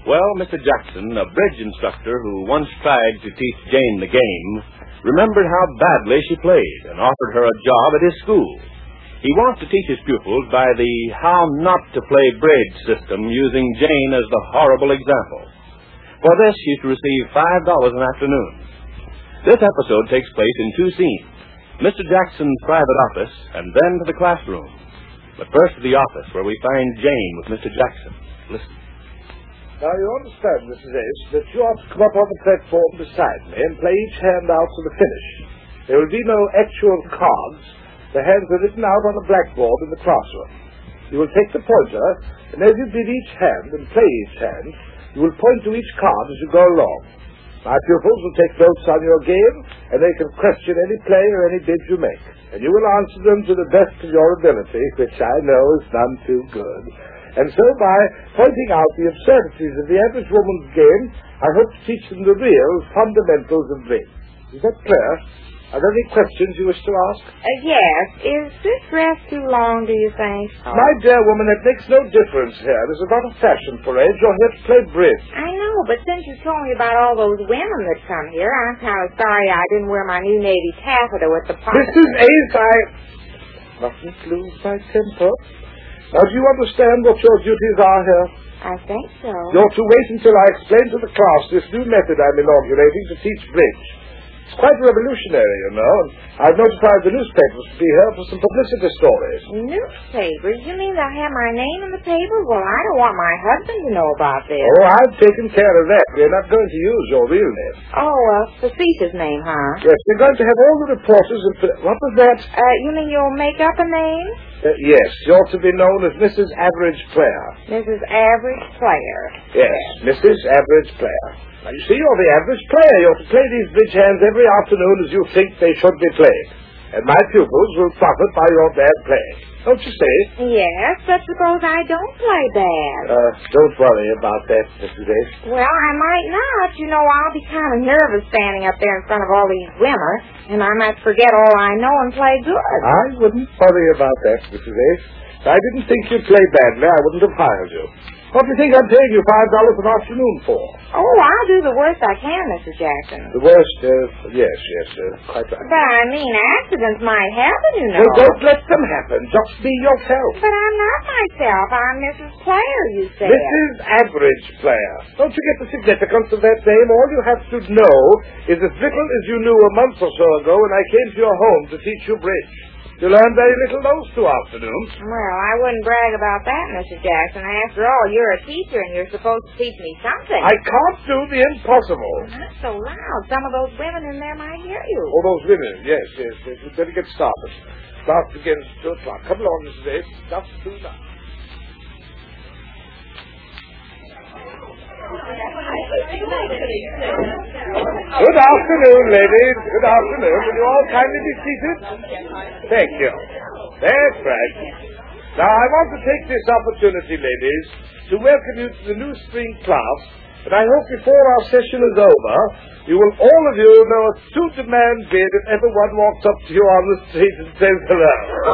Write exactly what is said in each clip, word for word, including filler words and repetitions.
Well, Mister Jackson, a bridge instructor who once tried to teach Jane the game, remembered how badly she played and offered her a job at his school. He wants to teach his pupils by the how not to play bridge system, using Jane as the horrible example. For this, she's to receive five dollars an afternoon. This episode takes place in two scenes: Mister Jackson's private office and then to the classroom. But first to the office, where we find Jane with Mister Jackson. Listen. Now, you understand, Missus Ace, that you ought to come up on the platform beside me and play each hand out to the finish. There will be no actual cards. The hands are written out on a blackboard in the classroom. You will take the pointer, and as you bid each hand and play each hand, you will point to each card as you go along. My pupils will take notes on your game, and they can question any play or any bid you make. And you will answer them to the best of your ability, which I know is none too good. And so, by pointing out the absurdities of the average woman's game, I hope to teach them the real fundamentals of bridge. Is that clear? Are there any questions you wish to ask? Uh, yes. Is this rest too long, do you think? Oh. My dear woman, it makes no difference here. This is not a fashion parade. You're here to play bridge. I know, but since you told me about all those women that come here, I'm kind of sorry I didn't wear my new navy taffeta with the pocket. Missus Ace, I mustn't lose my temper. Now, do you understand what your duties are here? I think so. You're to wait until I explain to the class this new method I'm inaugurating to teach bridge. It's quite revolutionary, you know, and I've notified the newspapers to be here for some publicity stories. Newspapers? You mean they'll have my name in the paper? Well, I don't want my husband to know about this. Oh, I've taken care of that. We're not going to use your real name. Oh, a facetious name, huh? Yes, we're going to have all the reporters and... What was that? Uh, you mean you'll make up a name? Uh, yes, you're to be known as Missus Average Player. Missus Average Player. Yes, Missus Average Player. Now, you see, you're the average player. You're to play these bridge hands every afternoon as you think they should be played. And my pupils will profit by your bad playing. Don't you see? Yes, but suppose I don't play bad. Uh, don't worry about that, Missus Ace. Well, I might not. You know, I'll be kind of nervous standing up there in front of all these women, and I might forget all I know and play good. I wouldn't worry about that, Missus Ace. If I didn't think you'd play badly, I wouldn't have hired you. What do you think I'm paying you five dollars an afternoon for? Oh, I'll do the worst I can, Mister Jackson. The worst, uh, yes, yes, uh, quite right. But I mean, accidents might happen, you know. Well, don't let them happen. Just be yourself. But I'm not myself. I'm Missus Player, you said. Missus Average Player. Don't you get the significance of that name? All you have to know is as little as you knew a month or so ago when I came to your home to teach you bridge. You learned very little those two afternoons. Well, I wouldn't brag about that, Mister Jackson. After all, you're a teacher and you're supposed to teach me something. I can't do the impossible. Not so loud. Some of those women in there might hear you. Oh, those women. Yes, yes, yes. We'd better get started. Class begins at two o'clock. Come along, Missus Ace. Just two now. Good afternoon, ladies. Good afternoon. Will you all kindly be seated? Thank you. That's right. Now, I want to take this opportunity, ladies, to welcome you to the new spring class, and I hope before our session is over, you will all of you know a two-to-man bid if ever one walks up to you on the street and says hello.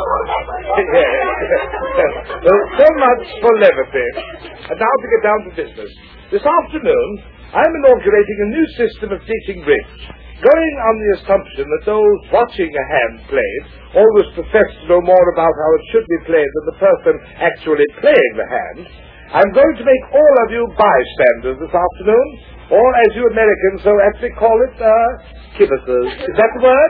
Well, so much for levity. And now to get down to business. This afternoon, I'm inaugurating a new system of teaching bridge, going on the assumption that those watching a hand played always profess to know more about how it should be played than the person actually playing the hand. I'm going to make all of you bystanders this afternoon, or as you Americans so aptly call it, uh, kibbutzers. Is that the word?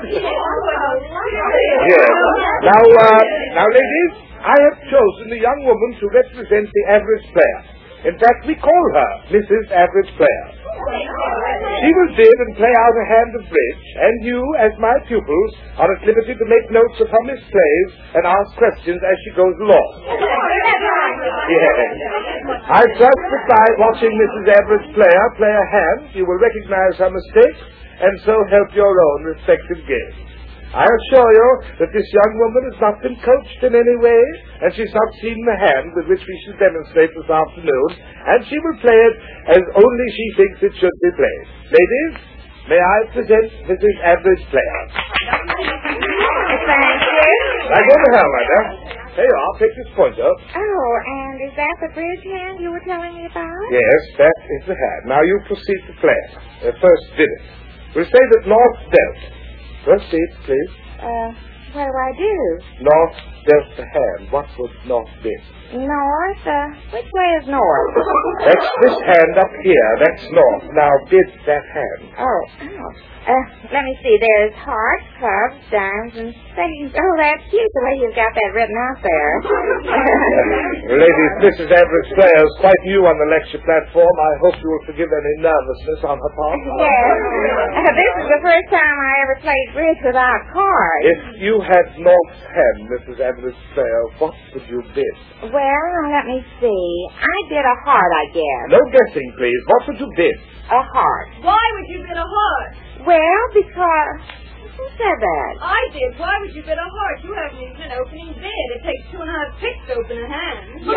Yes. Now, uh, now, ladies, I have chosen a young woman to represent the average player. In fact, we call her Missus Average Player. She will bid and play out a hand of bridge, and you, as my pupils, are at liberty to make notes upon Miss plays and ask questions as she goes along. Yes. I trust that by watching Missus Average Player play a hand, you will recognize her mistakes and so help your own respective game. I assure you that this young woman has not been coached in any way, and she's not seen the hand with which we shall demonstrate this afternoon, and she will play it as only she thinks it should be played. Ladies, may I present Missus Average Player? Thank you. I go to her, madam. There you are. Take this pointer. Oh, and is that the bridge hand you were telling me about? Yes, that is the hand. Now you proceed to play it. Uh, first did it. We'll say that North dealt. Proceed, please. Uh, what do I do? North dealt the hand. What would North bid? North? Uh, which way is north? That's this hand up here. That's North. Now bid that hand. Oh, oh. Uh, let me see. There's hearts, clubs, dimes, and spades. Oh, that's cute the way you've got that written out there. Ladies, Missus Everett's player is quite new on the lecture platform. I hope you will forgive any nervousness on her part. Yes. Uh, this is the first time I ever played bridge without cards. If you had North's hand, Missus Everett's player, what would you bid? Well, let me see. I did a heart, I guess. No guessing, please. What would you bid? A heart. Why would you bid a heart? Well, because... Who said that? I did. Why would you bid a heart? You haven't even an opening bid. It takes two and a half picks to open a hand. Yes,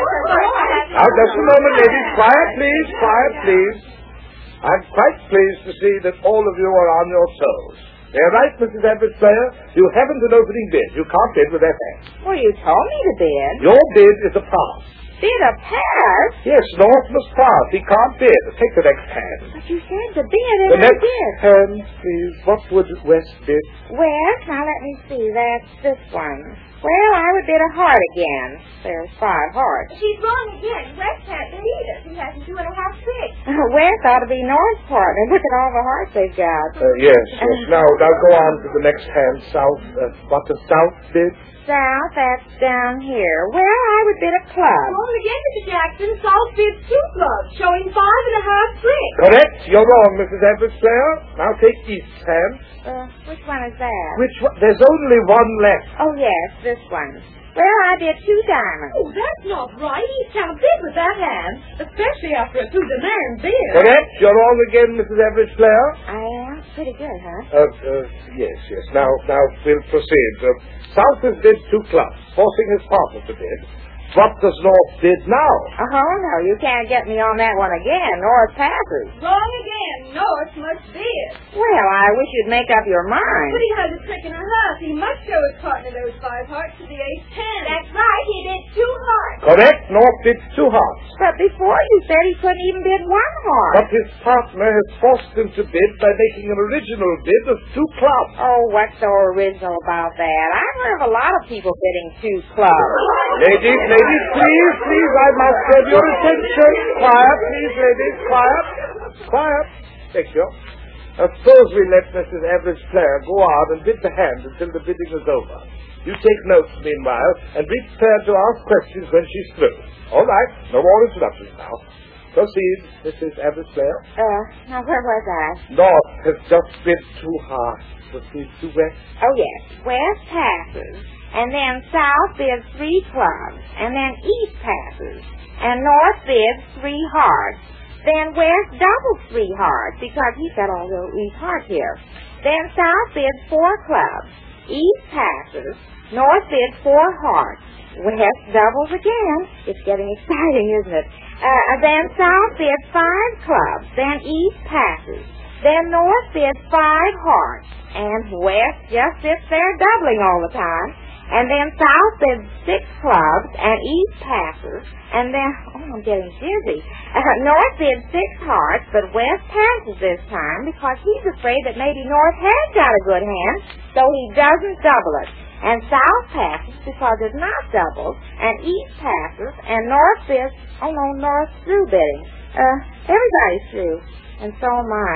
I Now, just a moment, ladies. Quiet, please. Quiet, please. I'm quite pleased to see that all of you are on your toes. They're right, Missus Everett's player. You haven't an opening bid. You can't bid with that hand. Well, you told me to bid. Your bid is a pass. Bid a pass? Yes, North must pass. He can't bid. Take the next hand. But you said to bid, The and I next did. hand, please. What would West bid? Well, now let me see. That's this one. Well, I would bid a heart again. There's five hearts. She's wrong again. West hasn't either. He hasn't two and a half picks. West ought to be North's partner. Look at all the hearts they've got. Uh, yes, yes. Now, now go on to the next hand, South. Uh, what does South bid? South, that's down here. Well, I would bid a club. Wrong again, Mister Jackson. South bids two clubs, showing five and a half picks. Correct. You're wrong, Missus Everett's player. Now take East's hand. Uh, which one is that? Which one? There's only one left. Oh, yes, this one. Well, I did two diamonds. Oh, that's not right. He can't bid with that hand, especially after a two-demand bid. Correct. You're wrong again, Missus Everett's player. I am. Pretty good, huh? Uh, uh, yes, yes. Now, now we'll proceed. Uh, South has bid two clubs, forcing his partner to bid. What does North bid now? Oh, no, you can't get me on that one again. North passes. Wrong again. North must bid. Well, I wish you'd make up your mind. But he has a trick and a half. He must show his partner those five hearts to the ace ten. That's right. He did two hearts. Correct. North bids two hearts. But before you said he couldn't even bid one heart. But his partner has forced him to bid by making an original bid of two clubs. Oh, what's so original about that? I've heard of a lot of people bidding two clubs. Ladies, ladies, please, please, I must have your attention. Quiet, please, ladies, quiet. Quiet. Thank you. Now, suppose we let Missus Everett's player go on and bid the hand until the bidding is over. You take notes, meanwhile, and be prepared to ask questions when she's through. All right. No more introductions now. Proceed, Missus Everett's player. Uh, now where was I? North has just bid two hearts. Proceed to West. Oh, yes. West passes. And then South bids three clubs. And then East passes. And North bids three hearts. Then West doubles three hearts because he's got all these hearts here. Then South bids four clubs. East passes. North bids four hearts. West doubles again. It's getting exciting, isn't it? Uh, then South bids five clubs. Then East passes. Then North bids five hearts. And West just sits there doubling all the time. And then South bids six clubs, and East passes, and then, oh, I'm getting dizzy. Uh, North bids six hearts, but West passes this time because he's afraid that maybe North has got a good hand, so he doesn't double it. And South passes because it's not doubled, and East passes, and North bids, oh no, North's through bidding. Uh, everybody's through. And so am I.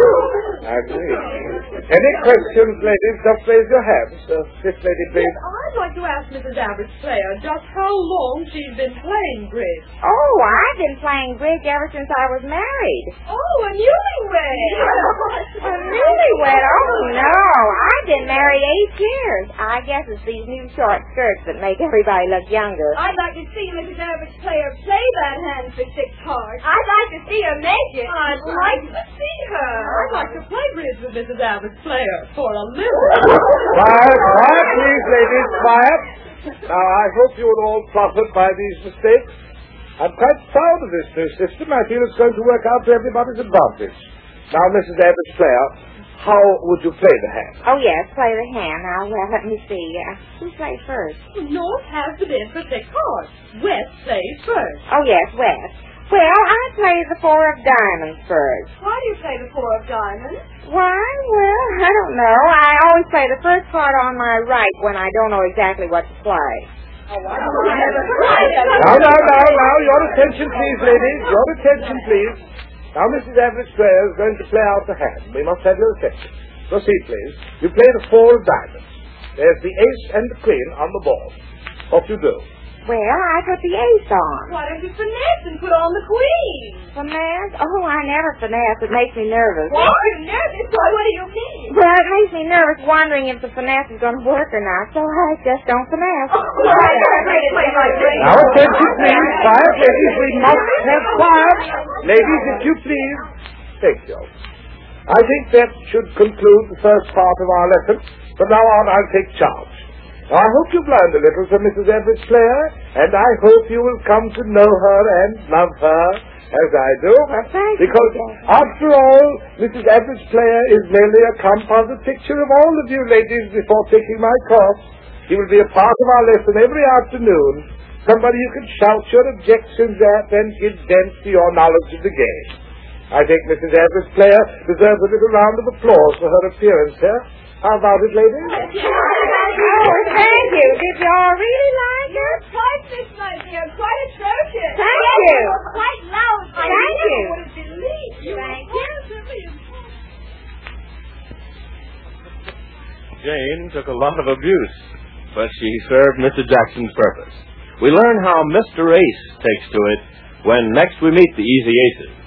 I agree. Any questions, ladies? Just raise your hands. Uh, this lady, please. Yes, I'd like to ask Missus Everett's player just how long she's been playing bridge. Oh, I've been playing bridge ever since I was married. Oh, a newlywed. A newlywed? Oh, no. I've been married eight years. I guess it's these new short skirts that make everybody look younger. I'd like to see Missus Everett's player play that hand for six cards. I'd like to see her make it. I'd like to see her. I'd like to play bridge with Missus Everett's player for a living. Quiet, quiet, please, ladies, quiet. Now, I hope you will all profit by these mistakes. I'm quite proud of this new system. I feel it's going to work out to everybody's advantage. Now, Missus Everett's player, how would you play the hand? Oh, yes, play the hand. Now, well, let me see. Uh, who plays first? North has the bid for six cards. West plays first. Oh, yes, West. Well, I play the four of diamonds first. Why do you play the four of diamonds? Why? Well, I don't know. I always play the first card on my right when I don't know exactly what to play. Oh, I don't know. Now, now, now, now, your attention, please, ladies. Your attention, please. Now, Missus Everett Player is going to play out the hand. We must have your attention. Proceed, please. You play the four of diamonds. There's the ace and the queen on the board. What do you do? Well, I put the ace on. Why don't you finesse and put on the queen? Finesse? Oh, I never finesse. It makes me nervous. Why are you nervous? Why, what do you mean? Well, it makes me nervous wondering if the finesse is going to work or not, so I just don't finesse. Oh, well, I never played it like that. Now, attention, please. Quiet, ladies. We must have quiet. Ladies, if you please. Thank you. I think that should conclude the first part of our lesson. From now on, I'll take charge. Now, I hope you've learned a little from Missus Everett Player, and I hope you will come to know her and love her as I do. Well, thank you, because, Daddy. after all, Missus Everett Player is merely a composite picture of all of you ladies before taking my course. He will be a part of our lesson every afternoon. Somebody you can shout your objections at and give vent to your knowledge of the game. I think Missus Everett Player deserves a little round of applause for her appearance here. How about it, ladies? Oh, thank you. Did you all really like it? Quite this, my dear. Quite atrocious. Thank Yes, you. it was quite loud. I Thank never you. would have believed you. Thank were you. positively impossible. Jane took a lot of abuse, but she served Mister Jackson's purpose. We learn how Mister Ace takes to it when next we meet the Easy Aces.